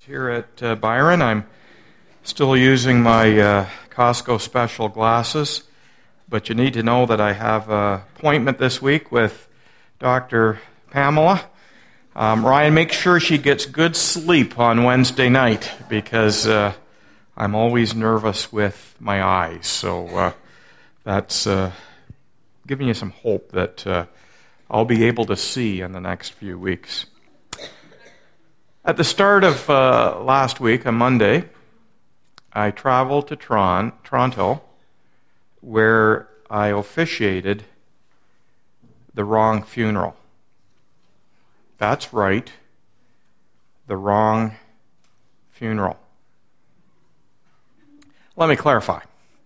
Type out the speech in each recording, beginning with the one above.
Here at Byron, I'm still using my Costco special glasses, but you need to know that I have an appointment this week with Dr. Pamela. Ryan, make sure she gets good sleep on Wednesday night because I'm always nervous with my eyes. So that's giving you some hope that I'll be able to see in the next few weeks. At the start of last week, on Monday, I traveled to Toronto, where I officiated the wrong funeral. That's right, the wrong funeral. Let me clarify.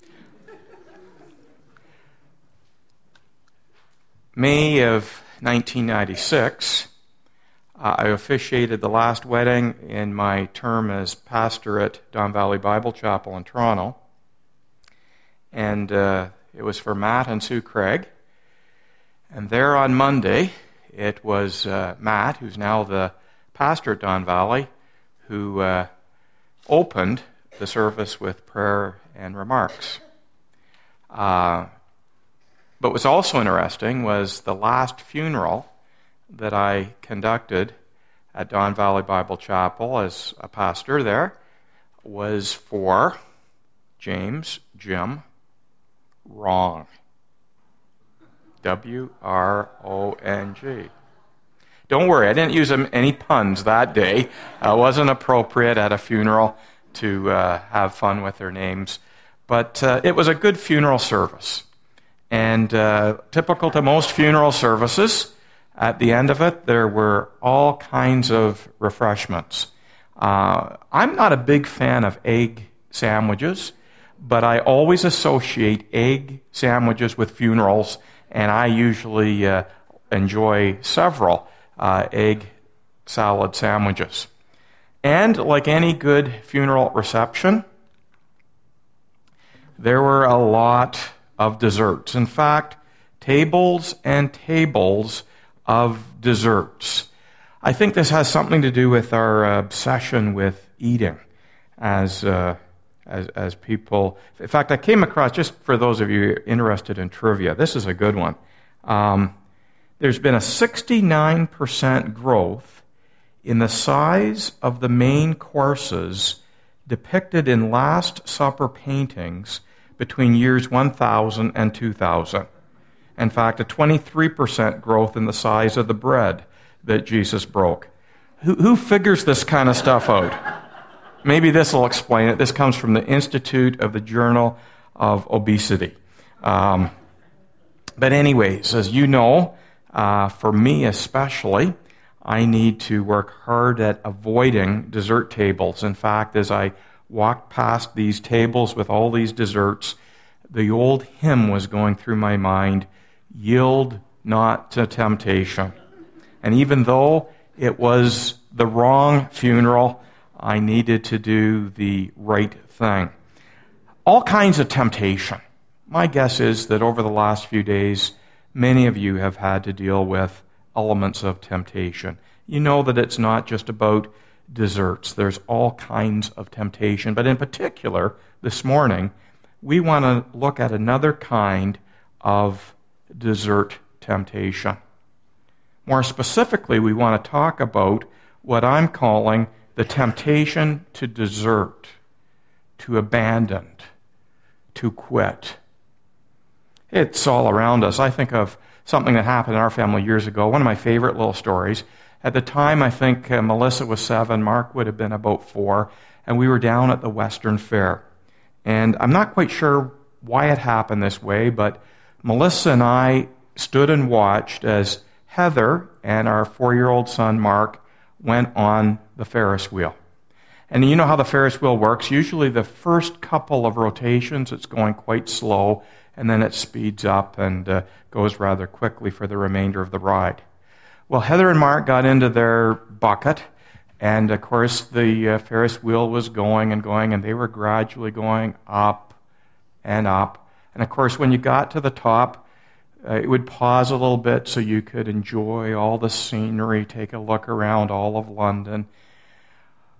May of 1996, I officiated the last wedding in my term as pastor at Don Valley Bible Chapel in Toronto. And it was for Matt and Sue Craig. And there on Monday, it was Matt, who's now the pastor at Don Valley, who opened the service with prayer and remarks. But what's also interesting was the last funeral that I conducted at Don Valley Bible Chapel as a pastor there was for James Jim Wrong. W-R-O-N-G. Don't worry, I didn't use any puns that day. It wasn't appropriate at a funeral to have fun with their names. But it was a good funeral service. And typical to most funeral services, at the end of it, there were all kinds of refreshments. I'm not a big fan of egg sandwiches, but I always associate egg sandwiches with funerals, and I usually enjoy several egg salad sandwiches. And like any good funeral reception, there were a lot of desserts. In fact, tables and tables of desserts. I think this has something to do with our obsession with eating as people. In fact, I came across, just for those of you interested in trivia, this is a good one. There's been a 69% growth in the size of the main courses depicted in Last Supper paintings between years 1000 and 2000. In fact, a 23% growth in the size of the bread that Jesus broke. Who figures this kind of stuff out? Maybe this will explain it. This comes from the Institute of the Journal of Obesity. But anyways, as you know, for me especially, I need to work hard at avoiding dessert tables. In fact, as I walked past these tables with all these desserts, the old hymn was going through my mind, "Yield not to temptation." And even though it was the wrong funeral, I needed to do the right thing. All kinds of temptation. My guess is that over the last few days, many of you have had to deal with elements of temptation. You know that it's not just about desserts. There's all kinds of temptation. But in particular, this morning, we want to look at another kind of dessert temptation. More specifically, we want to talk about what I'm calling the temptation to desert, to abandon, to quit. It's all around us. I think of something that happened in our family years ago, one of my favorite little stories. At the time, I think Melissa was 7, Mark would have been about 4, and we were down at the Western Fair. And I'm not quite sure why it happened this way, but Melissa and I stood and watched as Heather and our 4-year-old son, Mark, went on the Ferris wheel. And you know how the Ferris wheel works. Usually the first couple of rotations, it's going quite slow, and then it speeds up and goes rather quickly for the remainder of the ride. Well, Heather and Mark got into their bucket, and of course the Ferris wheel was going, and they were gradually going up and up. And of course, when you got to the top, it would pause a little bit so you could enjoy all the scenery, take a look around all of London.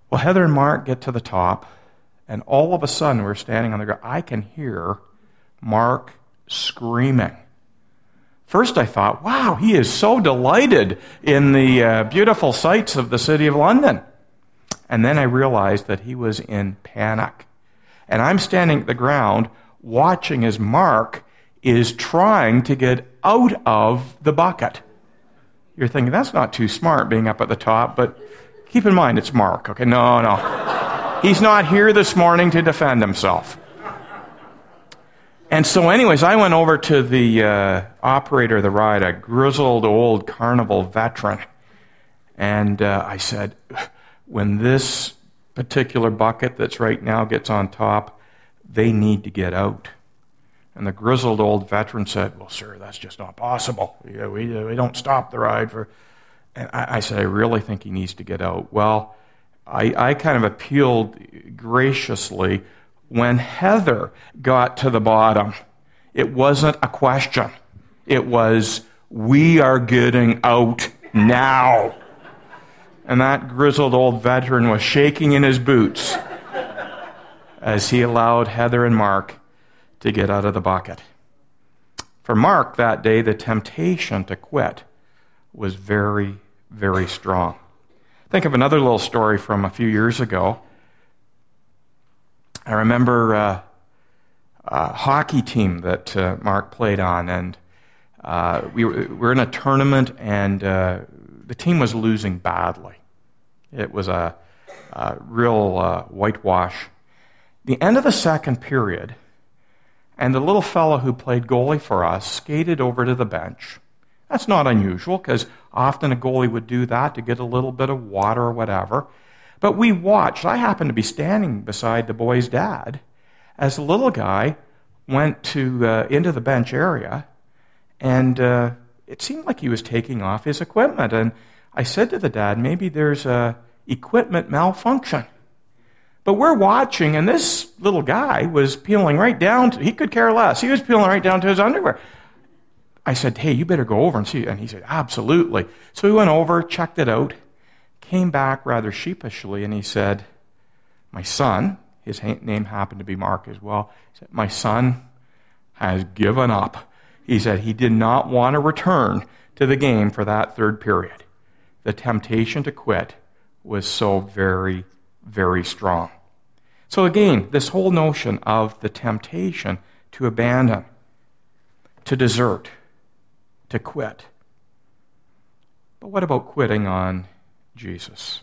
Well, Heather and Mark get to the top, and all of a sudden we're standing on the ground. I can hear Mark screaming. First I thought, wow, he is so delighted in the beautiful sights of the city of London. And then I realized that he was in panic. And I'm standing at the ground watching as Mark is trying to get out of the bucket. You're thinking, that's not too smart being up at the top, but keep in mind it's Mark. Okay, no. He's not here this morning to defend himself. And so anyways, I went over to the operator of the ride, a grizzled old carnival veteran, and I said, when this particular bucket that's right now gets on top, they need to get out. And the grizzled old veteran said, well, sir, that's just not possible. We don't stop the ride for... And I said, I really think he needs to get out. Well, I kind of appealed graciously. When Heather got to the bottom, it wasn't a question. It was, we are getting out now. And that grizzled old veteran was shaking in his boots as he allowed Heather and Mark to get out of the bucket. For Mark that day, the temptation to quit was very, very strong. Think of another little story from a few years ago. I remember a hockey team that Mark played on, and we were in a tournament, and the team was losing badly. It was a real whitewash. The end of the second period, and the little fellow who played goalie for us skated over to the bench. That's not unusual, because often a goalie would do that to get a little bit of water or whatever. But we watched. I happened to be standing beside the boy's dad as the little guy went into the bench area, and it seemed like he was taking off his equipment. And I said to the dad, maybe there's a equipment malfunction. But we're watching, and this little guy was peeling right down he could care less. He was peeling right down to his underwear. I said, hey, you better go over and see. And he said, absolutely. So we went over, checked it out, came back rather sheepishly, and he said, my son, his name happened to be Mark as well, he said, my son has given up. He said he did not want to return to the game for that third period. The temptation to quit was so very, very strong. So again, this whole notion of the temptation to abandon, to desert, to quit. But what about quitting on Jesus?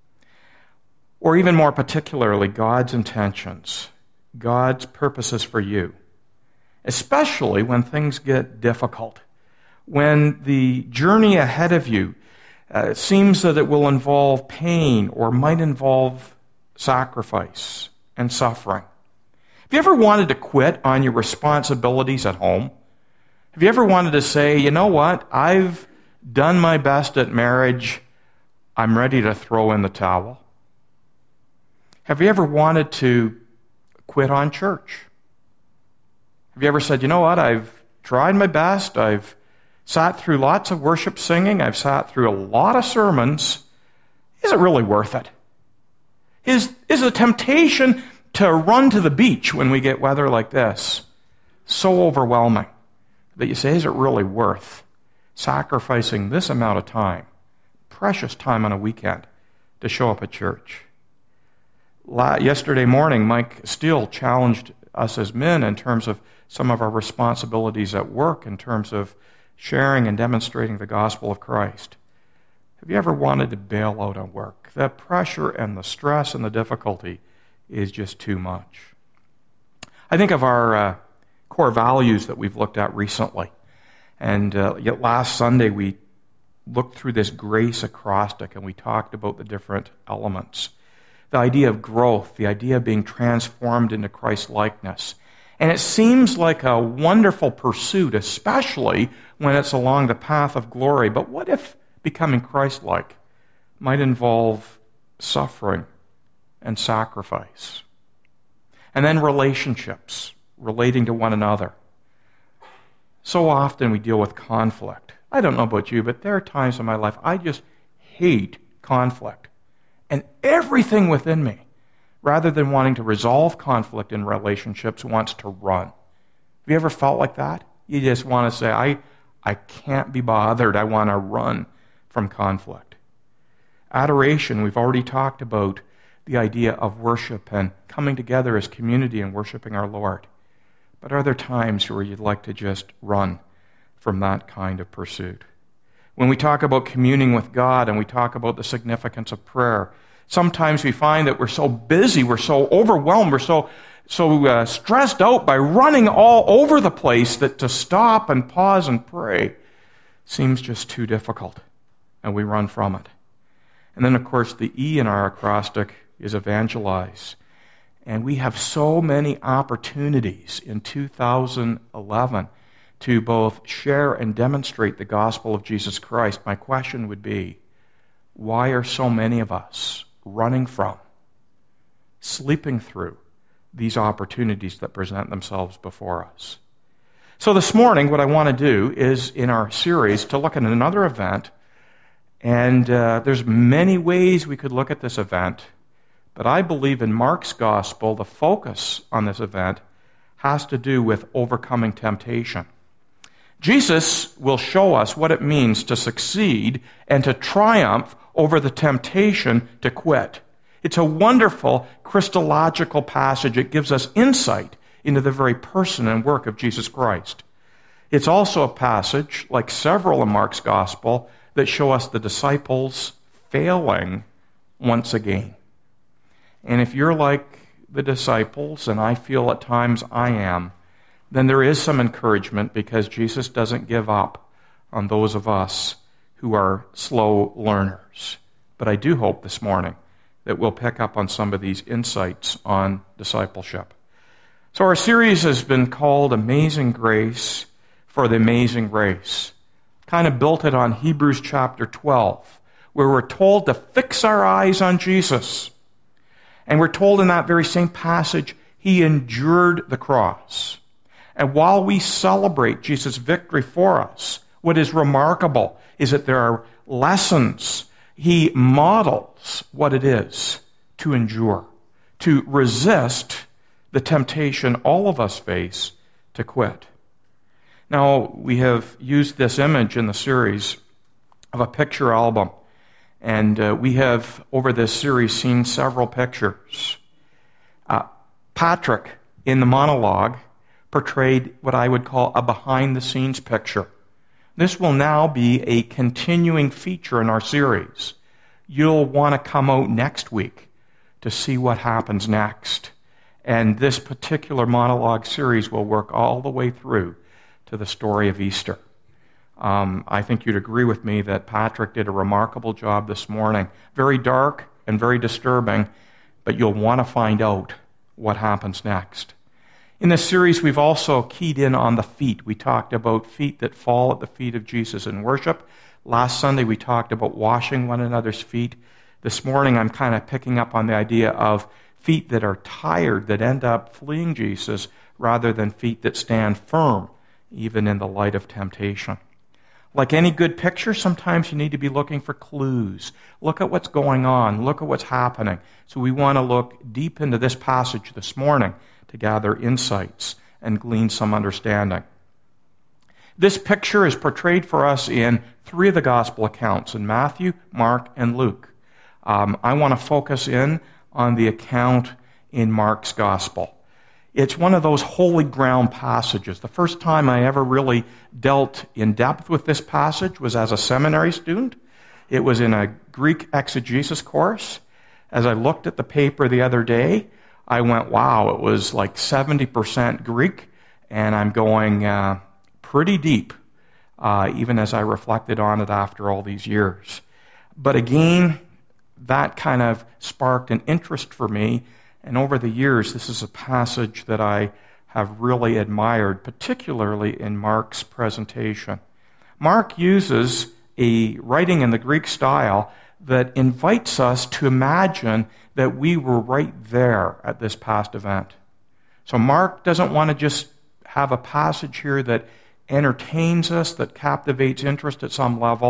Or even more particularly, God's intentions, God's purposes for you, especially when things get difficult, when the journey ahead of you seems that it will involve pain or might involve sacrifice and suffering. Have you ever wanted to quit on your responsibilities at home? Have you ever wanted to say, you know what, I've done my best at marriage, I'm ready to throw in the towel? Have you ever wanted to quit on church? Have you ever said, you know what, I've tried my best, I've sat through lots of worship singing, I've sat through a lot of sermons, is it really worth it? Is the temptation to run to the beach when we get weather like this so overwhelming that you say, is it really worth sacrificing this amount of time, precious time on a weekend, to show up at church? Yesterday morning, Mike Steele challenged us as men in terms of some of our responsibilities at work, in terms of sharing and demonstrating the gospel of Christ. Have you ever wanted to bail out on work? The pressure and the stress and the difficulty is just too much. I think of our core values that we've looked at recently. And yet last Sunday we looked through this grace acrostic and we talked about the different elements. The idea of growth, the idea of being transformed into Christ-likeness. And it seems like a wonderful pursuit, especially when it's along the path of glory. But what if becoming Christ-like might involve suffering and sacrifice? And then relationships, relating to one another. So often we deal with conflict. I don't know about you, but there are times in my life I just hate conflict. And everything within me, rather than wanting to resolve conflict in relationships, wants to run. Have you ever felt like that? You just want to say, I can't be bothered. I want to run from conflict. Adoration, we've already talked about the idea of worship and coming together as community and worshiping our Lord. But are there times where you'd like to just run from that kind of pursuit? When we talk about communing with God and we talk about the significance of prayer, sometimes we find that we're so busy, we're so overwhelmed, we're so stressed out by running all over the place that to stop and pause and pray seems just too difficult, and we run from it. And then, of course, the E in our acrostic is evangelize. And we have so many opportunities in 2011 to both share and demonstrate the gospel of Jesus Christ. My question would be, why are so many of us running from, sleeping through these opportunities that present themselves before us? So this morning, what I want to do is, in our series, to look at another event. And there's many ways we could look at this event, but I believe in Mark's gospel, the focus on this event has to do with overcoming temptation. Jesus will show us what it means to succeed and to triumph over the temptation to quit. It's a wonderful Christological passage. It gives us insight into the very person and work of Jesus Christ. It's also a passage, like several in Mark's gospel, that show us the disciples failing once again. And if you're like the disciples, and I feel at times I am, then there is some encouragement because Jesus doesn't give up on those of us who are slow learners. But I do hope this morning that we'll pick up on some of these insights on discipleship. So our series has been called Amazing Grace for the Amazing Race. Kind of built it on Hebrews chapter 12, where we're told to fix our eyes on Jesus. And we're told in that very same passage, he endured the cross. And while we celebrate Jesus' victory for us, what is remarkable is that there are lessons. He models what it is to endure, to resist the temptation all of us face to quit. Now, we have used this image in the series of a picture album, and we have, over this series, seen several pictures. Patrick, in the monologue, portrayed what I would call a behind-the-scenes picture. This will now be a continuing feature in our series. You'll want to come out next week to see what happens next. And this particular monologue series will work all the way through to the story of Easter. I think you'd agree with me that Patrick did a remarkable job this morning. Very dark and very disturbing, but you'll want to find out what happens next. In this series, we've also keyed in on the feet. We talked about feet that fall at the feet of Jesus in worship. Last Sunday, we talked about washing one another's feet. This morning, I'm kind of picking up on the idea of feet that are tired, that end up fleeing Jesus, rather than feet that stand firm, even in the light of temptation. Like any good picture, sometimes you need to be looking for clues. Look at what's going on. Look at what's happening. So we want to look deep into this passage this morning to gather insights and glean some understanding. This picture is portrayed for us in 3 of the gospel accounts, in Matthew, Mark, and Luke. I want to focus in on the account in Mark's gospel. It's one of those holy ground passages. The first time I ever really dealt in depth with this passage was as a seminary student. It was in a Greek exegesis course. As I looked at the paper the other day, I went, wow, it was like 70% Greek, and I'm going pretty deep, even as I reflected on it after all these years. But again, that kind of sparked an interest for me. And over the years, this is a passage that I have really admired, particularly in Mark's presentation. Mark uses a writing in the Greek style that invites us to imagine that we were right there at this past event. So Mark doesn't want to just have a passage here that entertains us, that captivates interest at some level.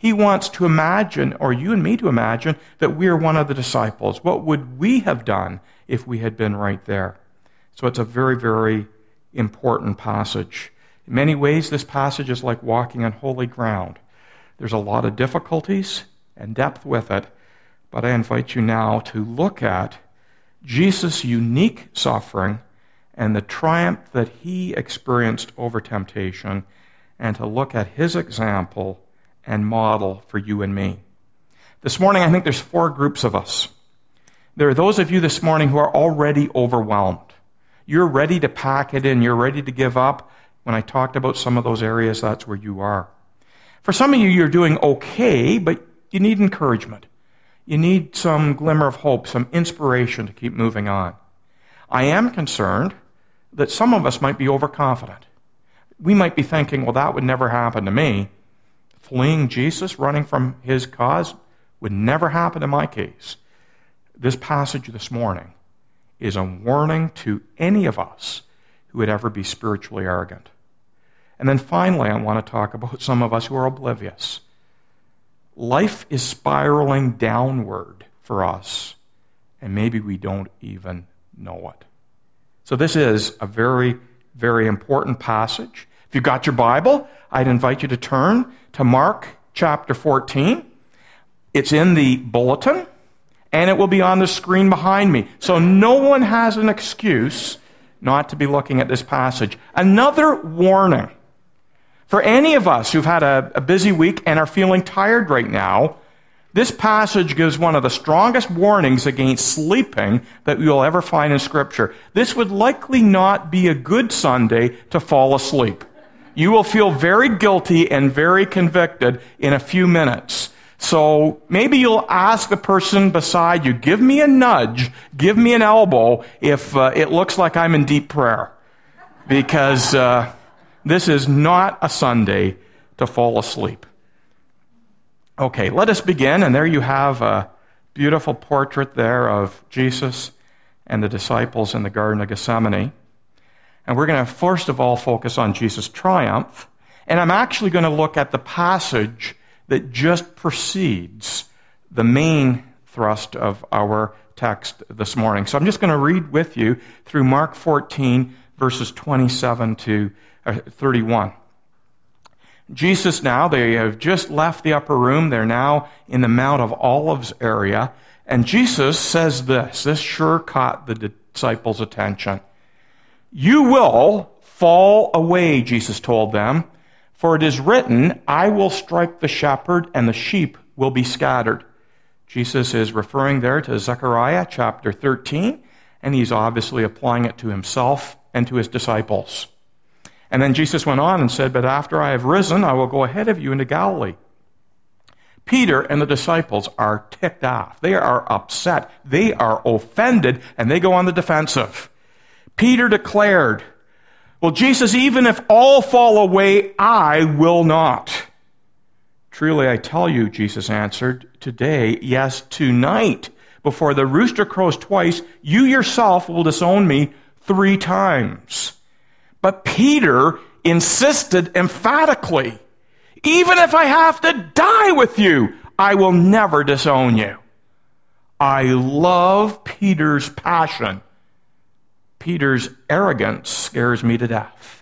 He wants to imagine, or you and me to imagine, that we are one of the disciples. What would we have done if we had been right there? So it's a very, very important passage. In many ways, this passage is like walking on holy ground. There's a lot of difficulties and depth with it, but I invite you now to look at Jesus' unique suffering and the triumph that he experienced over temptation, and to look at his example and model for you and me. This morning, I think there's 4 groups of us. There are those of you this morning who are already overwhelmed. You're ready to pack it in. You're ready to give up. When I talked about some of those areas, that's where you are. For some of you, you're doing okay, but you need encouragement. You need some glimmer of hope, some inspiration to keep moving on. I am concerned that some of us might be overconfident. We might be thinking, well, that would never happen to me. Fleeing Jesus, running from his cause, would never happen in my case. This passage this morning is a warning to any of us who would ever be spiritually arrogant. And then finally, I want to talk about some of us who are oblivious. Life is spiraling downward for us, and maybe we don't even know it. So this is a very, very important passage. If you've got your Bible, I'd invite you to turn to Mark chapter 14. It's in the bulletin, and it will be on the screen behind me. So no one has an excuse not to be looking at this passage. Another warning. For any of us who've had a busy week and are feeling tired right now, this passage gives one of the strongest warnings against sleeping that you'll ever find in Scripture. This would likely not be a good Sunday to fall asleep. You will feel very guilty and very convicted in a few minutes. So maybe you'll ask the person beside you, give me a nudge, give me an elbow if it looks like I'm in deep prayer. Because this is not a Sunday to fall asleep. Okay, let us begin. And there you have a beautiful portrait there of Jesus and the disciples in the Garden of Gethsemane. And we're going to first of all focus on Jesus' triumph. And I'm actually going to look at the passage that just precedes the main thrust of our text this morning. So I'm just going to read with you through Mark 14, verses 27 to 31. Jesus now, they have just left the upper room. They're now in the Mount of Olives area. And Jesus says this. This sure caught the disciples' attention. You will fall away, Jesus told them, for it is written, I will strike the shepherd and the sheep will be scattered. Jesus is referring there to Zechariah chapter 13, and he's obviously applying it to himself and to his disciples. And then Jesus went on and said, but after I have risen, I will go ahead of you into Galilee. Peter and the disciples are ticked off. They are upset. They are offended, and they go on the defensive. Peter declared, well, Jesus, even if all fall away, I will not. Truly, I tell you, Jesus answered, today, yes, tonight, before the rooster crows twice, you yourself will disown me 3 times. But Peter insisted emphatically, even if I have to die with you, I will never disown you. I love Peter's passion. Peter's arrogance scares me to death.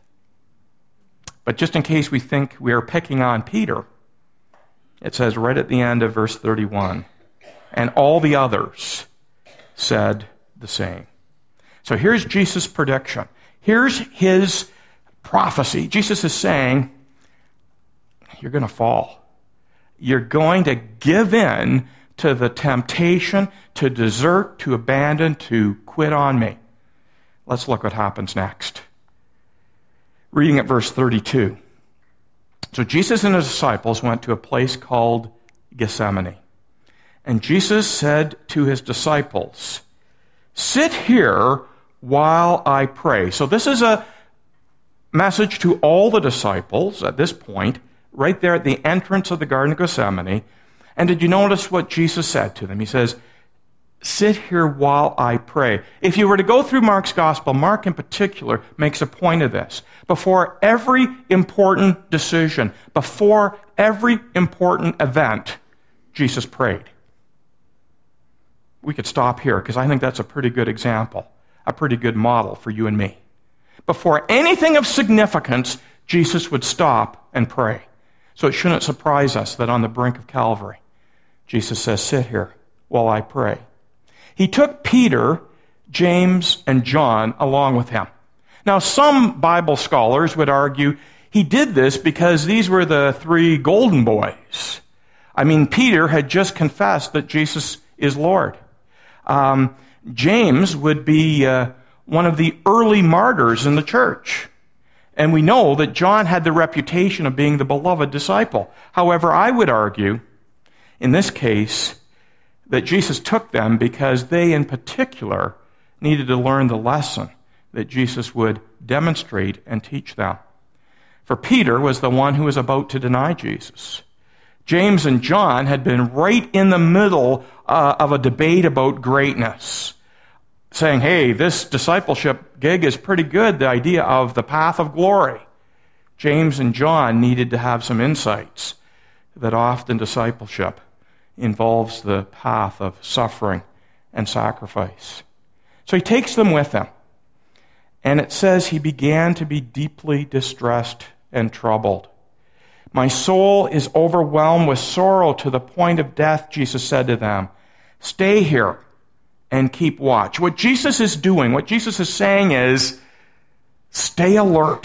But just in case we think we are picking on Peter, it says right at the end of verse 31, and all the others said the same. So here's Jesus' prediction. Here's his prophecy. Jesus is saying, you're going to fall. You're going to give in to the temptation to desert, to abandon, to quit on me. Let's look what happens next. Reading at verse 32. So Jesus and his disciples went to a place called Gethsemane. And Jesus said to his disciples, sit here while I pray. So this is a message to all the disciples at this point, right there at the entrance of the Garden of Gethsemane. And did you notice what Jesus said to them? He says, sit here while I pray. If you were to go through Mark's gospel, Mark in particular makes a point of this. Before every important decision, before every important event, Jesus prayed. We could stop here because I think that's a pretty good example, a pretty good model for you and me. Before anything of significance, Jesus would stop and pray. So it shouldn't surprise us that on the brink of Calvary, Jesus says, sit here while I pray. He took Peter, James, and John along with him. Now, some Bible scholars would argue he did this because these were the three golden boys. I mean, Peter had just confessed that Jesus is Lord. James would be one of the early martyrs in the church. And we know that John had the reputation of being the beloved disciple. However, I would argue, in this case, that Jesus took them because they in particular needed to learn the lesson that Jesus would demonstrate and teach them. For Peter was the one who was about to deny Jesus. James and John had been right in the middle of a debate about greatness, saying, hey, this discipleship gig is pretty good, the idea of the path of glory. James and John needed to have some insights that often discipleship involves the path of suffering and sacrifice. So he takes them with him. And it says he began to be deeply distressed and troubled. My soul is overwhelmed with sorrow to the point of death, Jesus said to them. Stay here and keep watch. What Jesus is doing, what Jesus is saying is, stay alert.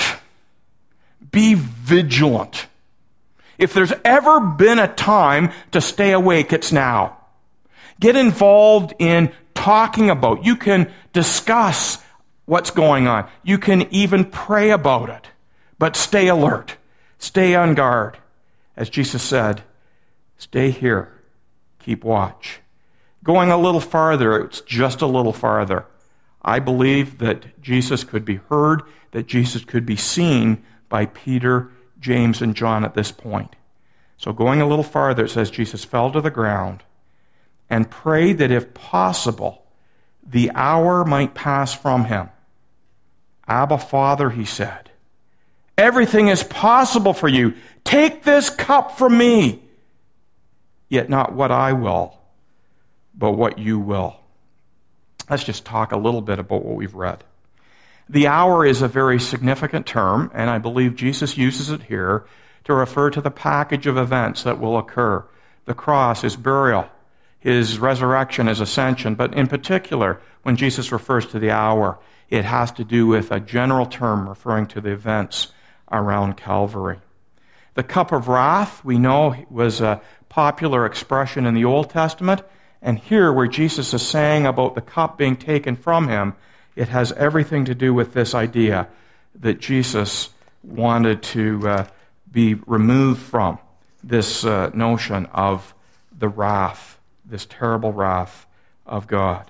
Be vigilant. If there's ever been a time to stay awake, it's now. Get involved in talking about. You can discuss what's going on. You can even pray about it. But stay alert. Stay on guard. As Jesus said, stay here. Keep watch. Going a little farther, it's just a little farther. I believe that Jesus could be heard, that Jesus could be seen by Peter, James, and John at this point. So going a little farther, it says Jesus fell to the ground and prayed that if possible, the hour might pass from him. Abba, Father, he said, everything is possible for you. Take this cup from me. Yet not what I will, but what you will. Let's just talk a little bit about what we've read. The hour is a very significant term, and I believe Jesus uses it here to refer to the package of events that will occur. The cross, his burial, his resurrection, his ascension, but in particular, when Jesus refers to the hour, it has to do with a general term referring to the events around Calvary. The cup of wrath, we know, was a popular expression in the Old Testament, and here where Jesus is saying about the cup being taken from him, it has everything to do with this idea that Jesus wanted to be removed from this notion of the wrath, this terrible wrath of God.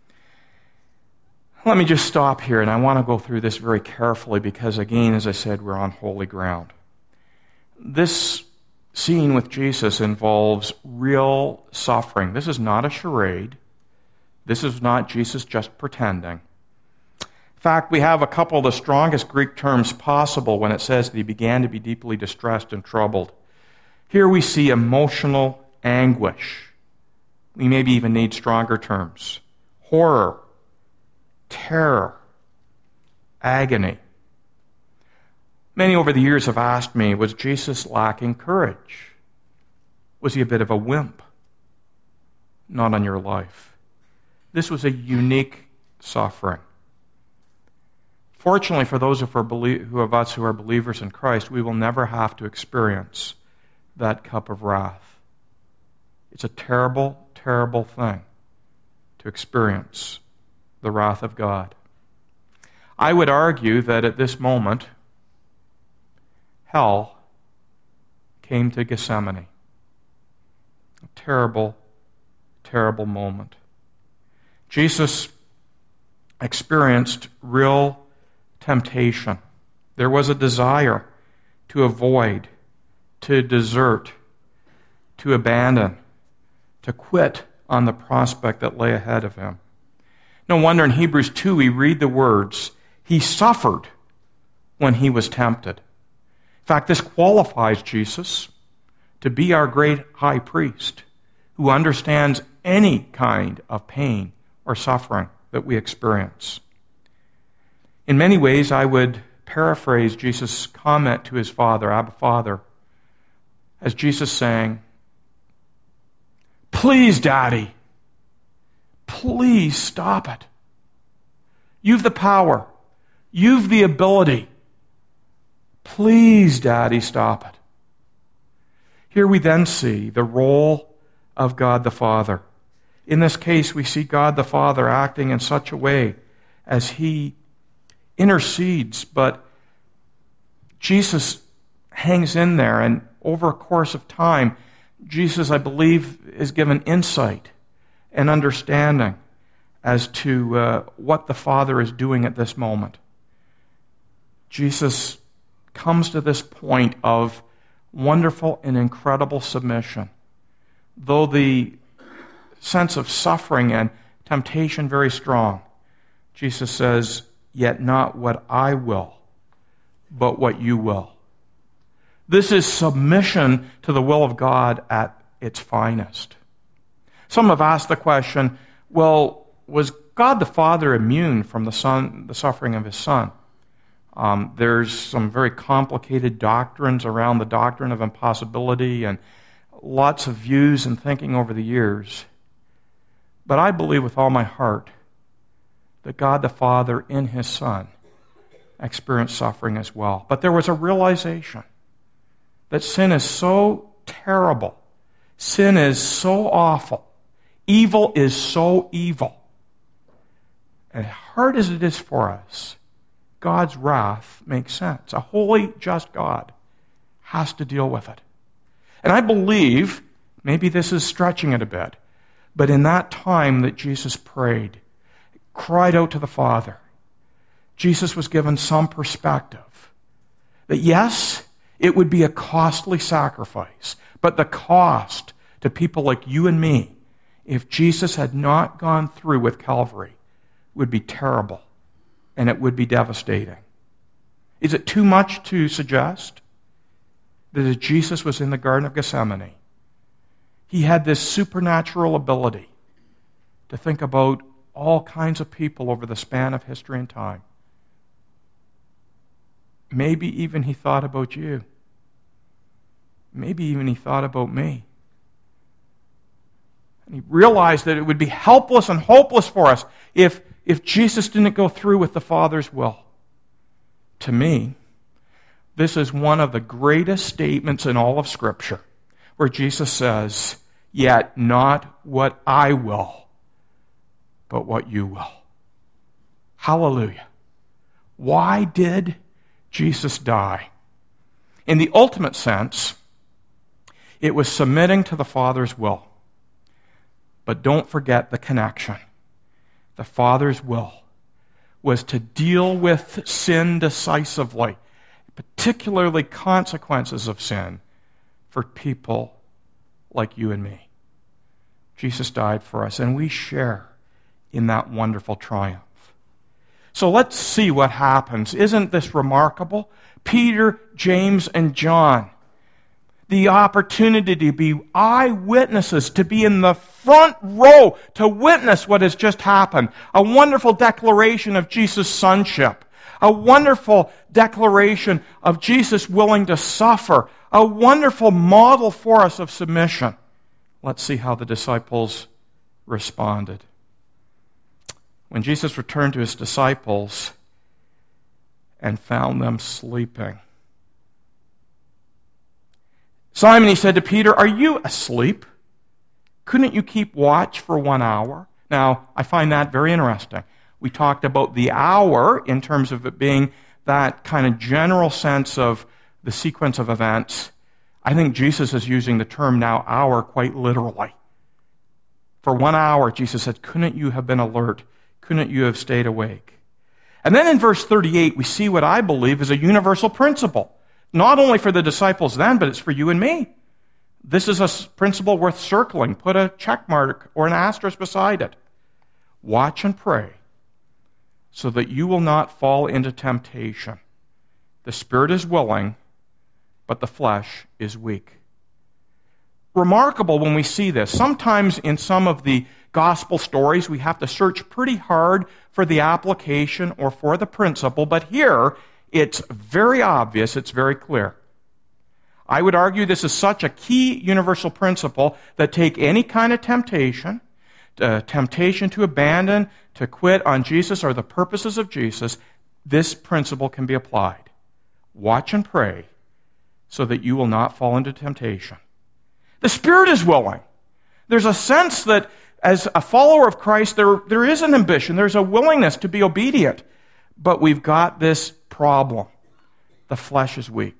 Let me just stop here, and I want to go through this very carefully because, again, as I said, we're on holy ground. This scene with Jesus involves real suffering. This is not a charade. This is not Jesus just pretending. In fact, we have a couple of the strongest Greek terms possible when it says that he began to be deeply distressed and troubled. Here we see emotional anguish. We maybe even need stronger terms. Horror, terror, agony. Many over the years have asked me, was Jesus lacking courage? Was he a bit of a wimp? Not on your life. This was a unique suffering. Fortunately, for those of us who are believers in Christ, we will never have to experience that cup of wrath. It's a terrible, terrible thing to experience the wrath of God. I would argue that at this moment, hell came to Gethsemane. A terrible, terrible moment. Jesus experienced real temptation. There was a desire to avoid, to desert, to abandon, to quit on the prospect that lay ahead of him. No wonder in Hebrews 2 we read the words, he suffered when he was tempted. In fact, this qualifies Jesus to be our great high priest who understands any kind of pain or suffering that we experience. In many ways, I would paraphrase Jesus' comment to his Father, Abba, Father, as Jesus saying, please, Daddy, please stop it. You've the power. You've the ability. Please, Daddy, stop it. Here we then see the role of God the Father. In this case, we see God the Father acting in such a way as he intercedes, but Jesus hangs in there, and over a course of time, Jesus, I believe, is given insight and understanding as to what the Father is doing at this moment. Jesus comes to this point of wonderful and incredible submission. Though the sense of suffering and temptation very strong, Jesus says, yet not what I will, but what you will. This is submission to the will of God at its finest. Some have asked the question, well, was God the Father immune from the suffering of his Son? There's some very complicated doctrines around the doctrine of impossibility and lots of views and thinking over the years. But I believe with all my heart that God the Father in his Son experienced suffering as well. But there was a realization that sin is so terrible, sin is so awful, evil is so evil. And hard as it is for us, God's wrath makes sense. A holy, just God has to deal with it. And I believe, maybe this is stretching it a bit, but in that time that Jesus prayed, cried out to the Father, Jesus was given some perspective that yes, it would be a costly sacrifice, but the cost to people like you and me, if Jesus had not gone through with Calvary, would be terrible, and it would be devastating. Is it too much to suggest that as Jesus was in the Garden of Gethsemane, he had this supernatural ability to think about all kinds of people over the span of history and time? Maybe even he thought about you. Maybe even he thought about me. And he realized that it would be helpless and hopeless for us if Jesus didn't go through with the Father's will. To me, this is one of the greatest statements in all of Scripture, where Jesus says, yet not what I will, but what you will. Hallelujah. Why did Jesus die? In the ultimate sense, it was submitting to the Father's will. But don't forget the connection. The Father's will was to deal with sin decisively, particularly consequences of sin for people like you and me. Jesus died for us, and we share in that wonderful triumph. So let's see what happens. Isn't this remarkable? Peter, James, and John, the opportunity to be eyewitnesses, to be in the front row, to witness what has just happened. A wonderful declaration of Jesus' sonship. A wonderful declaration of Jesus willing to suffer. A wonderful model for us of submission. Let's see how the disciples responded. When Jesus returned to his disciples and found them sleeping, Simon, he said to Peter, are you asleep? Couldn't you keep watch for 1 hour? Now, I find that very interesting. We talked about the hour in terms of it being that kind of general sense of the sequence of events. I think Jesus is using the term now hour quite literally. For 1 hour, Jesus said, couldn't you have been alert? Couldn't you have stayed awake? And then in verse 38, we see what I believe is a universal principle. Not only for the disciples then, but it's for you and me. This is a principle worth circling. Put a check mark or an asterisk beside it. Watch and pray so that you will not fall into temptation. The spirit is willing, but the flesh is weak. Remarkable when we see this. Sometimes in some of the gospel stories, we have to search pretty hard for the application or for the principle, but here it's very obvious, it's very clear. I would argue this is such a key universal principle that take any kind of temptation to abandon, to quit on Jesus or the purposes of Jesus, this principle can be applied. Watch and pray so that you will not fall into temptation. The spirit is willing. There's a sense that as a follower of Christ, there is an ambition, there's a willingness to be obedient, but we've got this problem. The flesh is weak.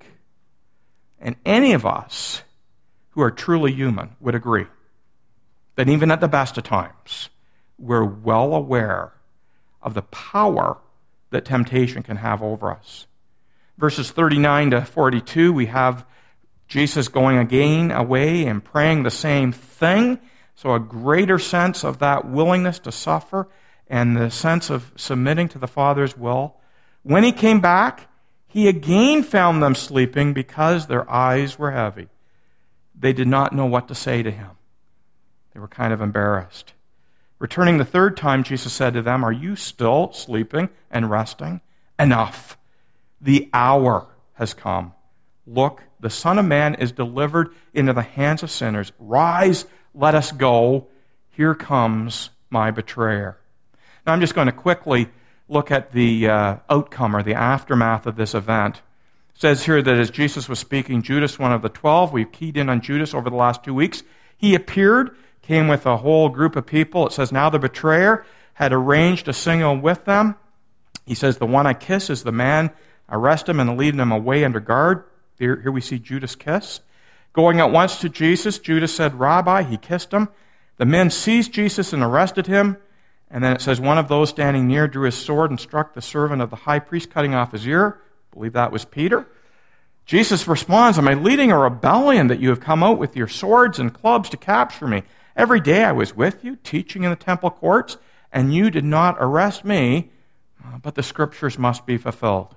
And any of us who are truly human would agree that even at the best of times, we're well aware of the power that temptation can have over us. Verses 39 to 42, we have Jesus going again away and praying the same thing. So a greater sense of that willingness to suffer and the sense of submitting to the Father's will. When he came back, he again found them sleeping because their eyes were heavy. They did not know what to say to him. They were kind of embarrassed. Returning the third time, Jesus said to them, "Are you still sleeping and resting? Enough. The hour has come. Look, the Son of Man is delivered into the hands of sinners. Rise, let us go. Here comes my betrayer." Now I'm just going to quickly look at the outcome or the aftermath of this event. It says here that as Jesus was speaking, Judas, one of the 12, we've keyed in on Judas over the last 2 weeks, he appeared, came with a whole group of people. It says, now the betrayer had arranged a signal with them. He says, the one I kiss is the man. Arrest him and lead him away under guard. Here we see Judas kiss. Going at once to Jesus, Judas said, "Rabbi," he kissed him. The men seized Jesus and arrested him. And then it says, one of those standing near drew his sword and struck the servant of the high priest, cutting off his ear. I believe that was Peter. Jesus responds, "Am I leading a rebellion that you have come out with your swords and clubs to capture me? Every day I was with you, teaching in the temple courts, and you did not arrest me, but the scriptures must be fulfilled."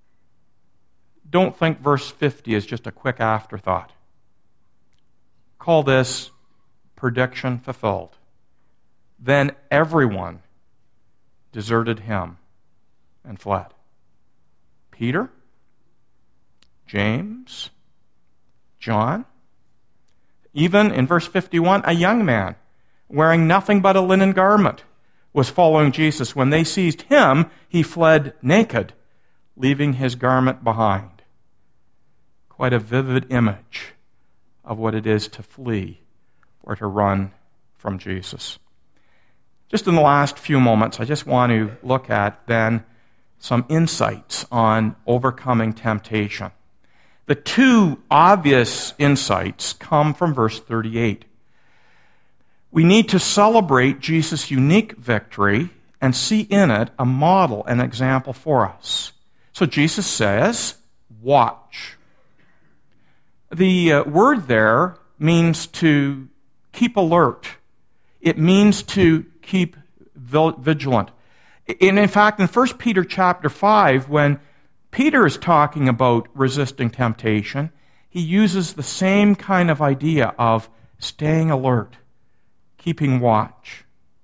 Don't think verse 50 is just a quick afterthought. Call this prediction fulfilled. Then everyone deserted him and fled. Peter, James, John, even in verse 51, a young man wearing nothing but a linen garment was following Jesus. When they seized him, he fled naked, leaving his garment behind. Quite a vivid image of what it is to flee or to run from Jesus. Just in the last few moments, I just want to look at then some insights on overcoming temptation. The two obvious insights come from verse 38. We need to celebrate Jesus' unique victory and see in it a model, an example for us. So Jesus says, watch. The word there means to keep alert. It means to keep vigilant. And in fact, in 1 Peter chapter 5, when Peter is talking about resisting temptation, he uses the same kind of idea of staying alert, keeping watch.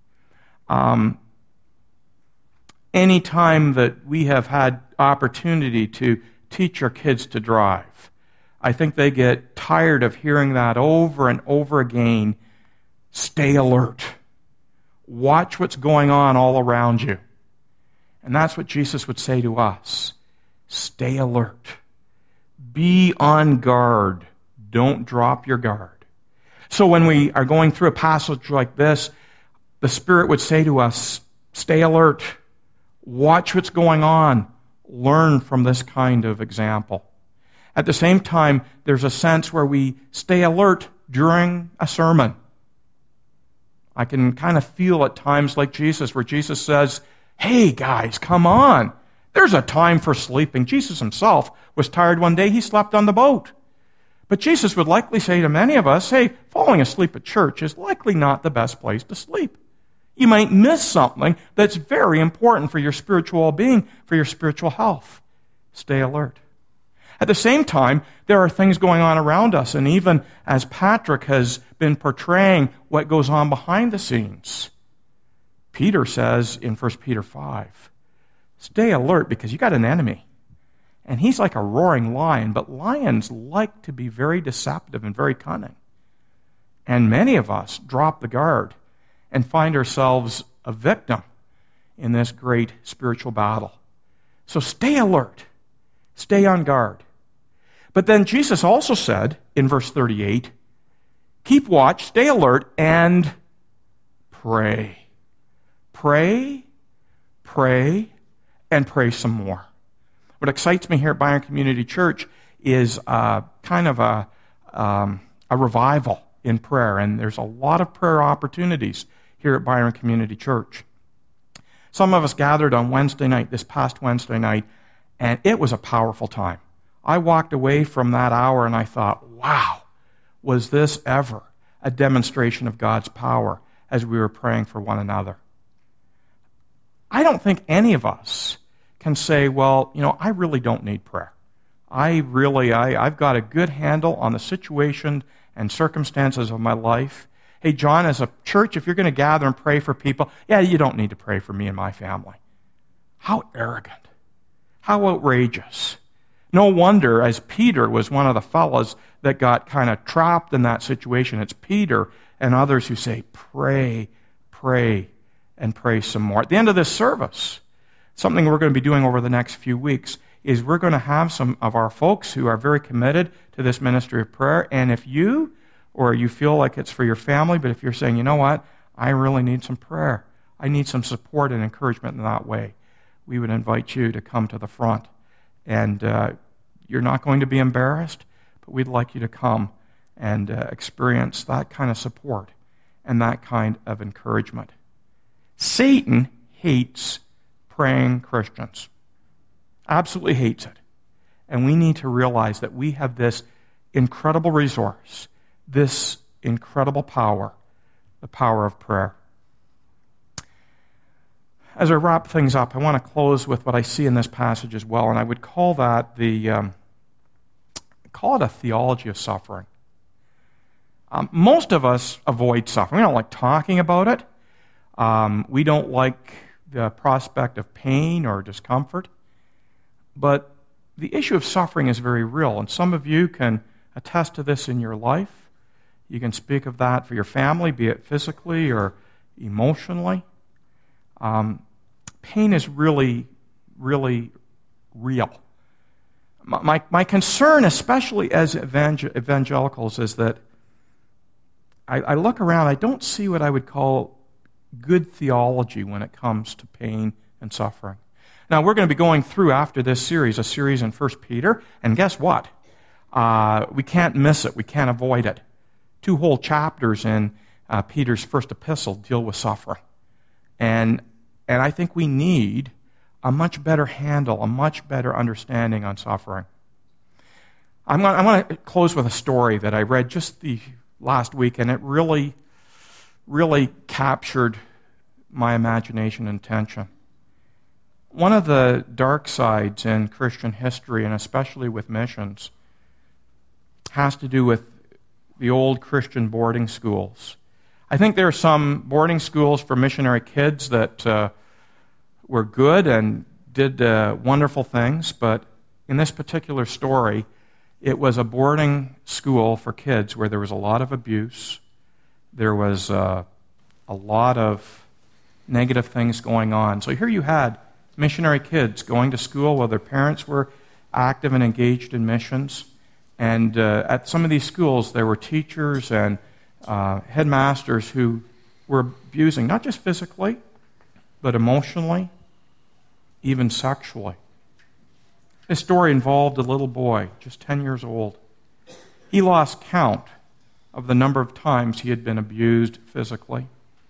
Any time that we have had opportunity to teach our kids to drive, I think they get tired of hearing that over and over again. Stay alert. Watch what's going on all around you. And that's what Jesus would say to us. Stay alert. Be on guard. Don't drop your guard. So when we are going through a passage like this, the Spirit would say to us, stay alert. Watch what's going on. Learn from this kind of example. At the same time, there's a sense where we stay alert during a sermon. I can kind of feel at times like Jesus, where Jesus says, hey guys, come on. There's a time for sleeping. Jesus himself was tired one day. He slept on the boat. But Jesus would likely say to many of us, hey, falling asleep at church is likely not the best place to sleep. You might miss something that's very important for your spiritual well-being, for your spiritual health. Stay alert. At the same time, there are things going on around us, and even as Patrick has been portraying what goes on behind the scenes, Peter says in 1 Peter 5, stay alert because you got an enemy. And he's like a roaring lion, but lions like to be very deceptive and very cunning. And many of us drop the guard and find ourselves a victim in this great spiritual battle. So stay alert. Stay on guard. But then Jesus also said in verse 38, keep watch, stay alert, and pray. Pray, pray, and pray some more. What excites me here at Byron Community Church is kind of a revival in prayer, and there's a lot of prayer opportunities here at Byron Community Church. Some of us gathered on Wednesday night, this past Wednesday night, and it was a powerful time. I walked away from that hour and I thought, wow, was this ever a demonstration of God's power as we were praying for one another? I don't think any of us can say, well, I really don't need prayer. I've got a good handle on the situation and circumstances of my life. Hey, John, as a church, if you're going to gather and pray for people, you don't need to pray for me and my family. How arrogant. How outrageous. No wonder, as Peter was one of the fellows that got kind of trapped in that situation, it's Peter and others who say, pray, pray, and pray some more. At the end of this service, something we're going to be doing over the next few weeks is we're going to have some of our folks who are very committed to this ministry of prayer. And if you feel like it's for your family, but if you're saying, you know what, I really need some prayer, I need some support and encouragement in that way, we would invite you to come to the front. And you're not going to be embarrassed, but we'd like you to come and experience that kind of support and that kind of encouragement. Satan hates praying Christians. Absolutely hates it. And we need to realize that we have this incredible resource, this incredible power, the power of prayer. As I wrap things up, I want to close with what I see in this passage as well, and I would call that call it a theology of suffering. Most of us avoid suffering. We don't like talking about it. We don't like the prospect of pain or discomfort. But the issue of suffering is very real, and some of you can attest to this in your life. You can speak of that for your family, be it physically or emotionally. Pain is really, really real. My concern, especially as evangelicals, is that I look around, I don't see what I would call good theology when it comes to pain and suffering. Now, we're going to be going through, after this series, a series in 1 Peter, and guess what? We can't miss it. We can't avoid it. 2 whole chapters in Peter's first epistle deal with suffering. And I think we need a much better handle, a much better understanding on suffering. I'm going to close with a story that I read just the last week, and it really, really captured my imagination and attention. One of the dark sides in Christian history, and especially with missions, has to do with the old Christian boarding schools. I think there are some boarding schools for missionary kids that were good and did wonderful things, but in this particular story, it was a boarding school for kids where there was a lot of abuse. There was a lot of negative things going on. So here you had missionary kids going to school while their parents were active and engaged in missions. And at some of these schools, there were teachers and headmasters who were abusing, not just physically, but emotionally, even sexually. This story involved a little boy, just 10 years old. He lost count of the number of times he had been abused physically.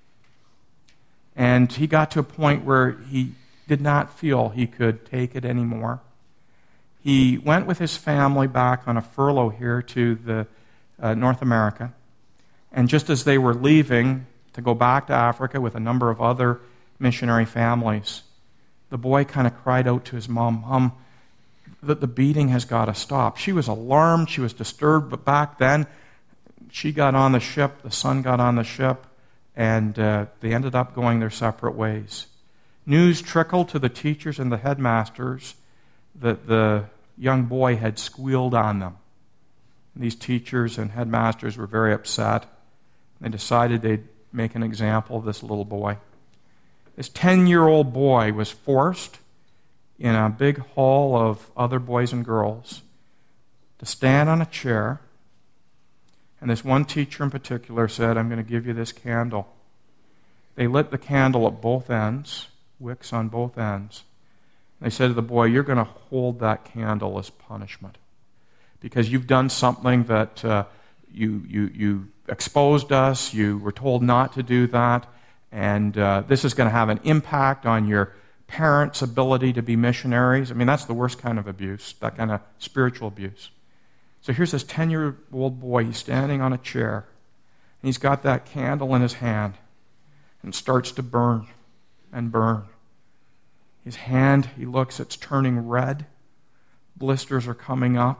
And he got to a point where he did not feel he could take it anymore. he went with his family back on a furlough here to the North America. And just as they were leaving to go back to Africa with a number of other missionary families, the boy kind of cried out to his mom, "Mom, that the beating has got to stop." She was alarmed, she was disturbed, but back then she got on the ship, the son got on the ship, and they ended up going their separate ways. News trickled to the teachers and the headmasters that the young boy had squealed on them. These teachers and headmasters were very upset. They decided they'd make an example of this little boy. This 10-year-old boy was forced in a big hall of other boys and girls to stand on a chair. And this one teacher in particular said, "I'm going to give you this candle." They lit the candle at both ends, wicks on both ends. They said to the boy, "You're going to hold that candle as punishment because you've done something that you exposed us, you were told not to do that, and this is going to have an impact on your parents' ability to be missionaries." I mean, that's the worst kind of abuse, that kind of spiritual abuse. So here's this 10-year-old boy, he's standing on a chair, and he's got that candle in his hand, and it starts to burn and burn. His hand, he looks, it's turning red. Blisters are coming up.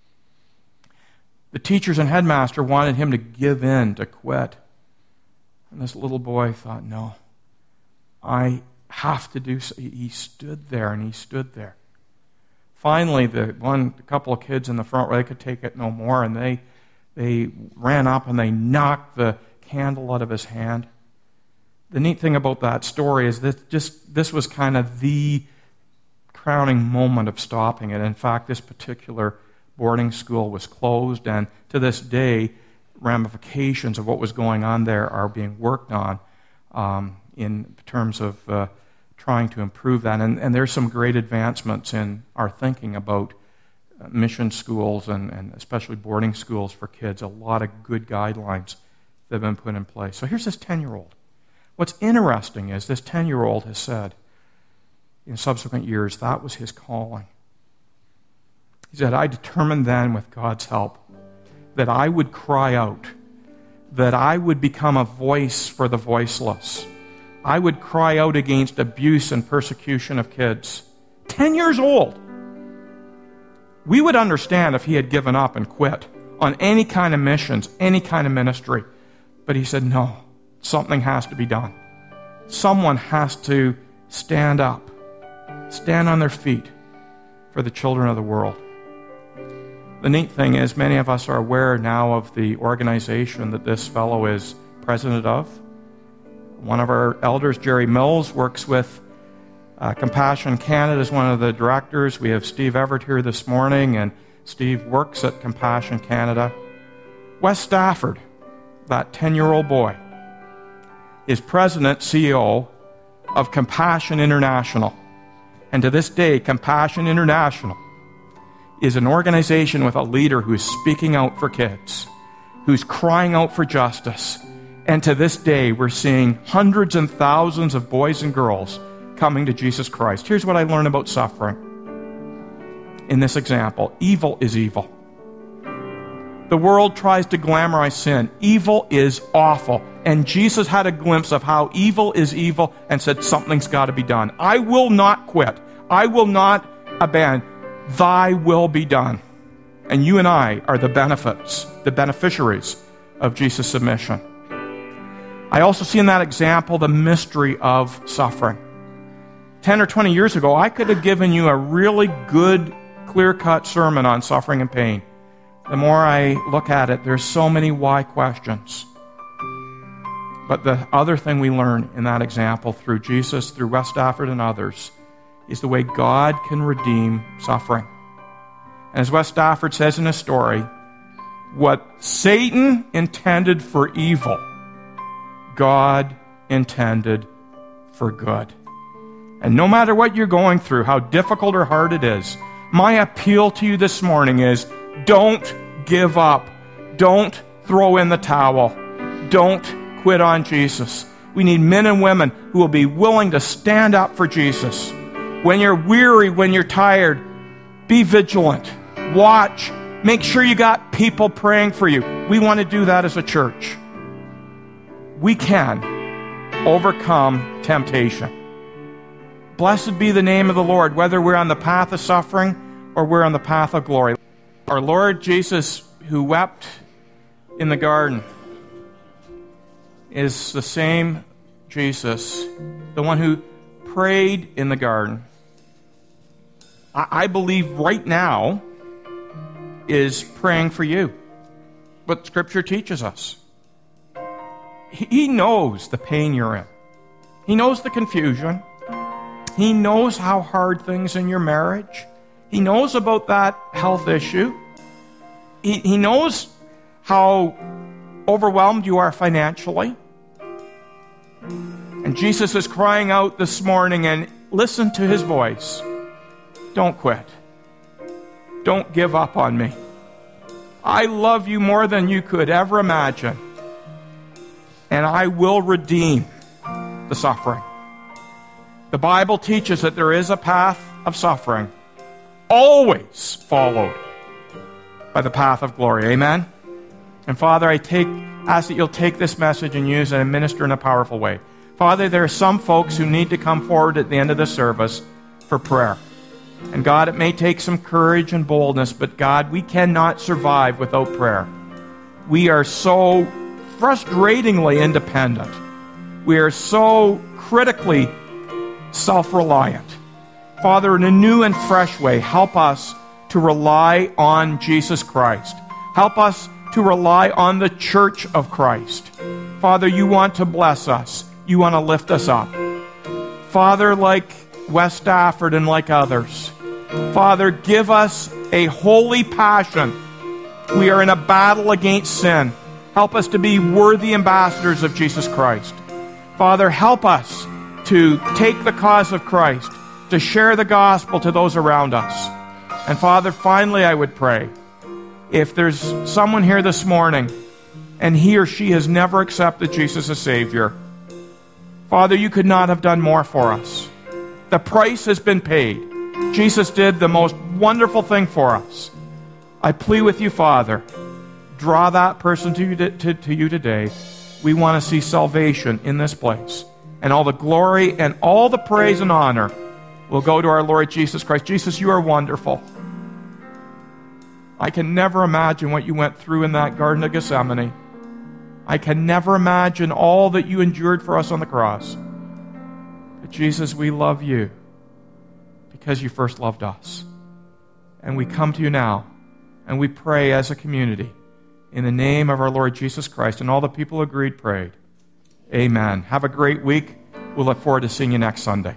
The teachers and headmaster wanted him to give in, to quit. And this little boy thought, "No, I have to do so." He stood there and he stood there. Finally, a couple of kids in the front row, they could take it no more, and they ran up and they knocked the candle out of his hand. The neat thing about that story is that this was kind of the crowning moment of stopping it. In fact, this particular boarding school was closed, and to this day, ramifications of what was going on there are being worked on in terms of trying to improve that. And there's some great advancements in our thinking about mission schools and especially boarding schools for kids. A lot of good guidelines that have been put in place. So here's this 10-year-old. What's interesting is this 10-year-old has said in subsequent years that was his calling. He said, "I determined then with God's help that I would cry out, that I would become a voice for the voiceless. I would cry out against abuse and persecution of kids." 10 years old. We would understand if he had given up and quit on any kind of missions, any kind of ministry. But he said, "No, something has to be done. Someone has to stand up, stand on their feet for the children of the world." The neat thing is many of us are aware now of the organization that this fellow is president of. One of our elders, Jerry Mills, works with Compassion Canada as one of the directors. We have Steve Everett here this morning, and Steve works at Compassion Canada. Wes Stafford, that 10-year-old boy, is president, CEO of Compassion International. And to this day, Compassion International is an organization with a leader who is speaking out for kids, who's crying out for justice. And to this day, we're seeing hundreds and thousands of boys and girls coming to Jesus Christ. Here's what I learned about suffering in this example. Evil is evil. The world tries to glamorize sin. Evil is awful. And Jesus had a glimpse of how evil is evil and said, something's got to be done. I will not quit. I will not abandon. Thy will be done. And you and I are the beneficiaries of Jesus' submission. I also see in that example the mystery of suffering. 10 or 20 years ago, I could have given you a really good, clear-cut sermon on suffering and pain. The more I look at it, there's so many why questions. But the other thing we learn in that example through Jesus, through Wes Stafford and others, is the way God can redeem suffering. And as Wes Stafford says in his story, what Satan intended for evil, God intended for good. And no matter what you're going through, how difficult or hard it is, my appeal to you this morning is don't give up. Don't throw in the towel. Don't quit on Jesus. We need men and women who will be willing to stand up for Jesus. When you're weary, when you're tired, Be vigilant. Watch. Make sure you got people praying for you. We want to do that as a church. We can overcome temptation. Blessed be the name of the Lord, whether we're on the path of suffering or we're on the path of glory. Our Lord Jesus, who wept in the garden, is the same Jesus, the one who prayed in the garden. I believe right now is praying for you. What Scripture teaches us. He knows the pain you're in. He knows the confusion. He knows how hard things in your marriage. He knows about that health issue. He knows how overwhelmed you are financially. And Jesus is crying out this morning, and listen to his voice. Don't quit. Don't give up on me. I love you more than you could ever imagine. And I will redeem the suffering. The Bible teaches that there is a path of suffering, always followed by the path of glory. Amen? And Father, I ask that you'll take this message and use it and minister in a powerful way. Father, there are some folks who need to come forward at the end of the service for prayer. And God, it may take some courage and boldness, but God, we cannot survive without prayer. We are so frustratingly independent. We are so critically self-reliant. Father, in a new and fresh way, help us to rely on Jesus Christ. Help us to rely on the church of Christ. Father, you want to bless us. You want to lift us up. Father, like West Stafford and like others, Father, give us a holy passion. We are in a battle against sin. Help us to be worthy ambassadors of Jesus Christ. Father, help us to take the cause of Christ, to share the gospel to those around us. And Father, finally I would pray, if there's someone here this morning and he or she has never accepted Jesus as Savior, Father, you could not have done more for us. The price has been paid. Jesus did the most wonderful thing for us. I plead with you, Father, draw that person to you today. We want to see salvation in this place. And all the glory and all the praise and honor will go to our Lord Jesus Christ. Jesus, you are wonderful. I can never imagine what you went through in that Garden of Gethsemane. I can never imagine all that you endured for us on the cross. But Jesus, we love you because you first loved us. And we come to you now, and we pray as a community in the name of our Lord Jesus Christ. And all the people agreed, prayed. Amen. Have a great week. We'll look forward to seeing you next Sunday.